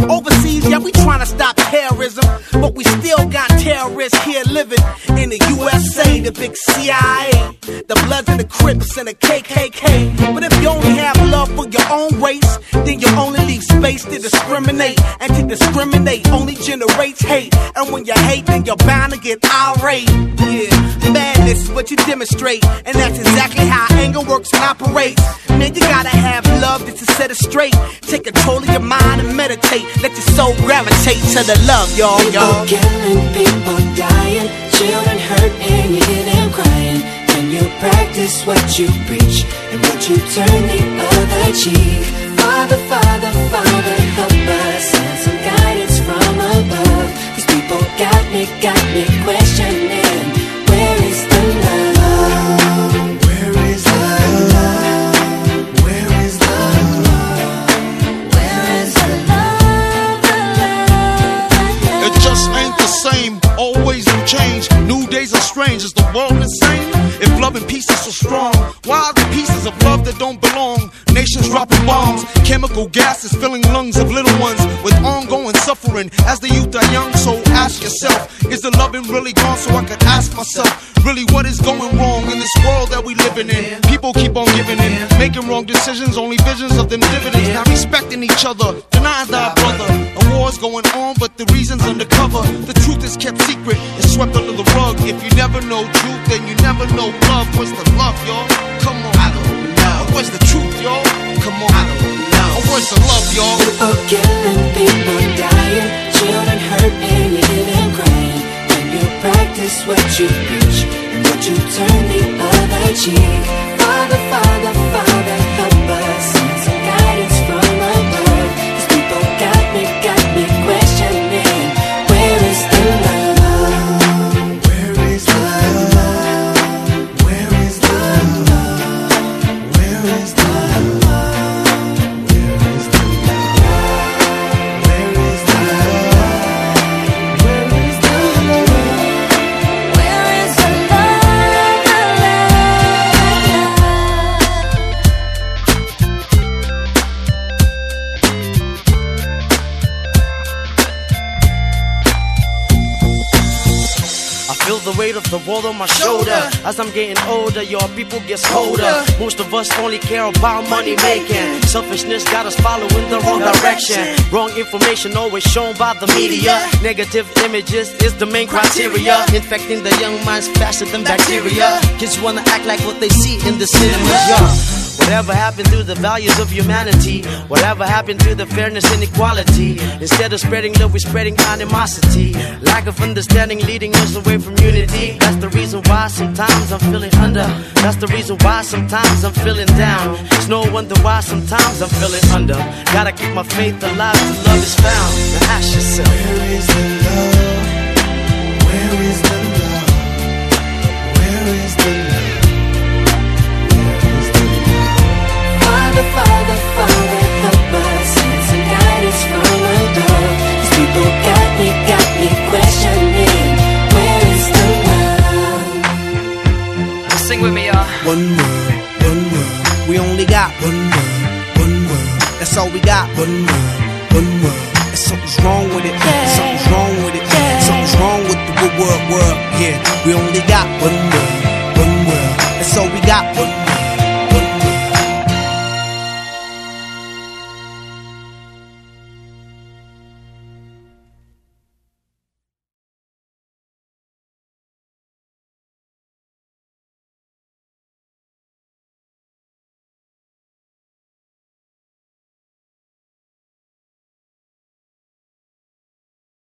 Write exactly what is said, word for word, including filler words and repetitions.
Overseas, yeah, we tryna stop terrorism, but we still got terrorists here living in the U S A, the big C I A, the Bloods and the Crips and the K K K. But if you only have love for your own race, then you only leave space to discriminate. And to discriminate only generates hate. And when you hate, then you're bound to get irate. Yeah, madness is what you demonstrate, and that's exactly how anger works and operates. Man, you gotta have love just to set it straight. Take control of your mind and meditate. Let your soul gravitate to the love, y'all, y'all. People killing, people dying, children hurt and you hear them crying. When you practice what you preach, and would you turn the other cheek? Father, Father, Father, help us, and some guidance from above. These people got me, got me questioning, where is the love? Where is the love? Where is the love? Where is the love? The love, the love? It just ain't the same, always new change. New days are strange, is the world insane? If love and peace is so strong, why are the pieces of love that don't belong? Nations dropping bombs, chemical gases filling lungs of little ones with ongoing suffering as the youth are young. So ask yourself, is the loving really gone? So I could ask myself, really what is going wrong in this world that we living in? People keep on giving in, making wrong decisions, only visions of them dividends. Not respecting each other, denying thy brother. A war's going on, but the reason's undercover. The truth is kept secret, it's swept under the rug. If you never know truth, then you never know love. Where's the love, y'all? Come on. I don't know. Where's the truth, y'all? Come on. I don't know. Where's the love, y'all? People killing, people dying, children hurt and you hear them crying. When you practice what you preach, and would you turn the other cheek? Father, Father, Father, help us, and some guidance from above. These people got me, got me questioning, where is the love? Where is the love? Where is the love? Where is the love? Where is the love? Where is the love? Where is the love? Where is the I feel the weight of the world on my shoulder. As I'm getting older, your people gets colder. Most of us only care about money making. Selfishness got us following the wrong direction. Wrong information always shown by the media. Negative images is the main criteria, infecting the young minds faster than bacteria. Kids wanna act like what they see in the cinemas, yeah. Whatever happened to the values of humanity? Whatever happened to the fairness and equality? Instead of spreading love, we're spreading animosity. Lack of understanding leading us away from unity. That's the reason why sometimes I'm feeling under. That's the reason why sometimes I'm feeling down. It's no wonder why sometimes I'm feeling under. Gotta keep my faith alive till love is found. Now ask yourself, Where is the love? Where is the love? Where is the love? Father, Father, Father, help us, and some guidance from above. These people got me, got me questioning, where is the love? sing with me, y'all. One word, one word. We only got one word, one word. That's all we got. One word, one word. And something's wrong with it. Yeah. Something's wrong with it. Yeah. Something's wrong with the word, word, word. Yeah, we only got one word, one word. That's all we got. One word.